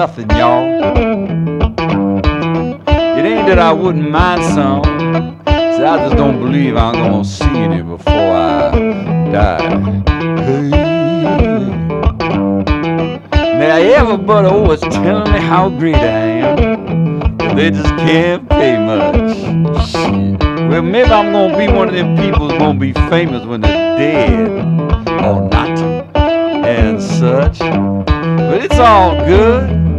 nothing, y'all. It ain't that I wouldn't mind some. See, I just don't believe I'm gonna see any before I die. Hey. Now everybody always telling me how great I am, but they just can't pay much. Shit. Well, maybe I'm gonna be one of them people who's gonna be famous when they're dead or not and such. But it's all good.